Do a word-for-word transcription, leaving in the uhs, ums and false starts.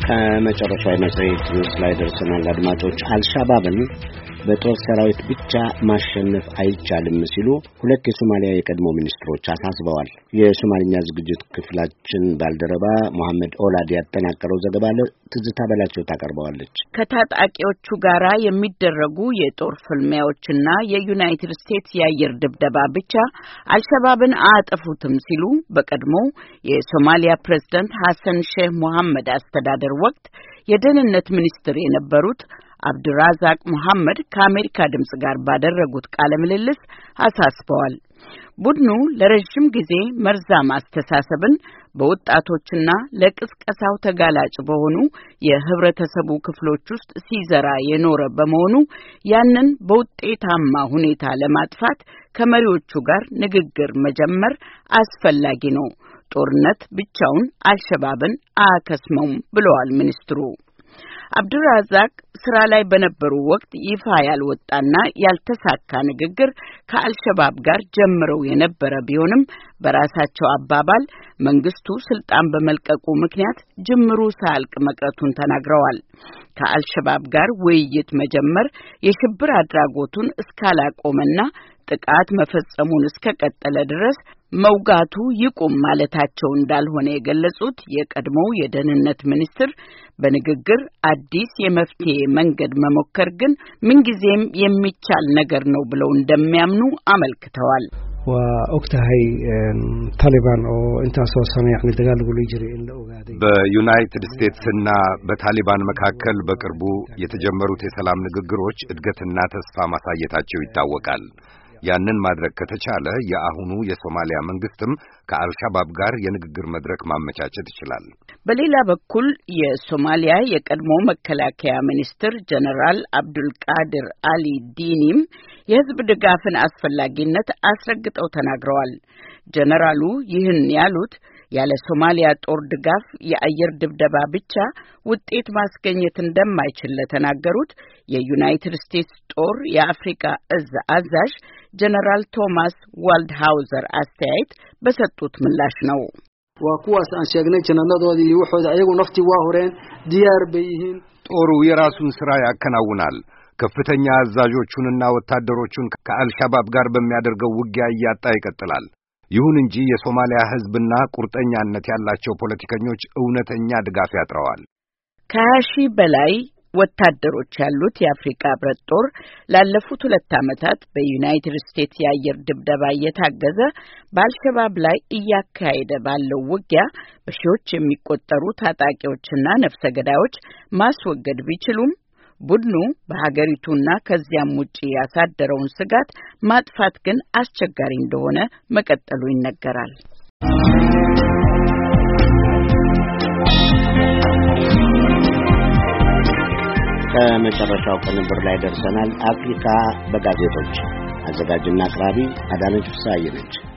ከመጨረሻው መጽሔት ላይ ደርሰናል አድማጮች። አልሻባብን በጦር ሰራዊት ብቻ ማሸነፍ አይቻልም ሲሉ ሁለት የሶማሊያ የቀድሞ ሚኒስትሮች አሳስበዋል። የሶማሊኛ ዝግጅት ክፍላችን ባልደረባ መሐመድ ኦላድ ያጠናቀረው ዘገባ ለትዝታ በላቸው ታቀርበዋለች። ከታጣቂዎቹ ጋራ የሚደረጉ የጦር ፍልሚያዎችና የዩናይትድ ስቴትስ የአየር ድብደባ ብቻ አልሻባብን አያጠፉትም ሲሉ በቀድሞ የሶማሊያ ፕሬዝዳንት ሐሰን ሼህ መሐመድ አስተዳደር ወቅት የደህንነት ሚኒስትር የነበሩት አብዱራዛቅ መሐመድ ከአሜሪካ ድምጽ ጋር ባደረጉት ቃለ ምልልስ አሳስበዋል። ቡድኑ ለረጅም ጊዜ መርዛማ አስተሳሰብን በወጣቶችና ለቅስቀሳው ተጋላጭ በሆኑ የህብረተሰቡ ክፍሎች ውስጥ ሲዘራ የኖረ በመሆኑ ያንን በውጤታማ ሁኔታ ለማጥፋት ከመሪዎቹ ጋር ንግግር መጀመር አስፈላጊ ነው። ጦርነት ብቻውን አልሸባብን አያከስመውም ብለዋል ሚኒስትሩ። አብዱራዛቅ ስራ ላይ በነበሩ ወቅት ይፋ ያልወጣና ያልተሳካ ንግግር ከአልሸባብ ጋር ጀምረው የነበረ ቢሆንም በራሳቸው አባባል መንግስቱ ስልጣን በመልቀቁ ምክንያት ጅምሩ ሳያልቅ መቅረቱን ተናግረዋል። ከአልሸባብ ጋር ውይይት መጀመር የሽብር አድራጎቱን እስካላቆመና ጥቃት መፈጸሙን እስከቀጠለ ድረስ መውጋቱ ይቁም ማለታቸው እንዳልሆነ የገለጹት የቀድሞው የደህንነት ሚኒስትር በንግግር አዲስ የመፍትሄ መንገድ መሞከር ግን ምንጊዜም የሚቻል ነገር ነው ብለው እንደሚያምኑ አመልክተዋል። ወኦክታhay ታሊባን ኦ እንታሶ ሰነ يعني ደጋልጉ ሊጅሪ እንደኡጋዴ በዩናይትድ ስቴትስ እና በታሊባን መካከል በቅርቡ የተጀመሩት የሰላም ንግግሮች እድገትና ተስፋ ማሳየታቸው ይታወቃል። ያንን ማድረግ ከተቻለ የአሁኑ የሶማሊያ መንግስትም ከአልሻባብ ጋር የንግግር መድረክ ማመቻቸት ይችላል። በሌላ በኩል የሶማሊያ የቀድሞ መከላከያ ሚኒስትር ጀነራል አብዱልቃድር አሊ ዲኒም የህዝብ ድጋፍን አስፈላጊነት አስረግጠው ተናግረዋል። ጀነራሉ ይህን ያሉት ያለ ሶማሊያ ጦር ድጋፍ የአየር ድብደባ ብቻ ውጤት ማስገኘት እንደማይችል ለተናገሩት የዩናይትድ ስቴትስ ጦር የአፍሪካ እዝ አዛዥ ጀነራል ቶማስ ዋልድሃውዘር አስተያየት በሰጡት ምላሽ ነው። ወኩዋስ አንሸግነ ጀነራሎዲ ይወxood ayagu nafti waa horeen diyaar bayhiin ጦሩ የራሱን ስራ ያከናውናል። ከፍተኛ አዛዦቹንና ወታደሮቹን ከአልሻባብ ጋር በሚያደርገው ውጊያ እያጣ ይቀጥላል። ይሁን እንጂ የሶማሊያ ህዝብና ቁርጠኛነት ያላቸው ፖለቲከኞች እውነተኛ ድጋፍ ያጥረዋል። ከሺ በላይ ወታደሮች ያሉት የአፍሪካ ህብረት ጦር ላለፉት ሁለት ዓመታት በዩናይትድ ስቴትስ የአየር ድብደባ እየታገዘ በአልሸባብ ላይ እያካሄደ ባለው ውጊያ በሺዎች የሚቆጠሩ ታጣቂዎችና ነፍሰ ገዳዮች ማስወገድ ቢችሉም ቡድኑ በሀገሪቱና ከዚያም ውጪ ያሳደረውን ስጋት ማጥፋት ግን አስቸጋሪ እንደሆነ መቀጠሉ ይነገራል። ከመጨረሻው ቅንብር ላይ ደርሰናል። አፍሪካ በጋዜጦች አዘጋጅና አቅራቢ አዳነች ፍስሐዬ ነች።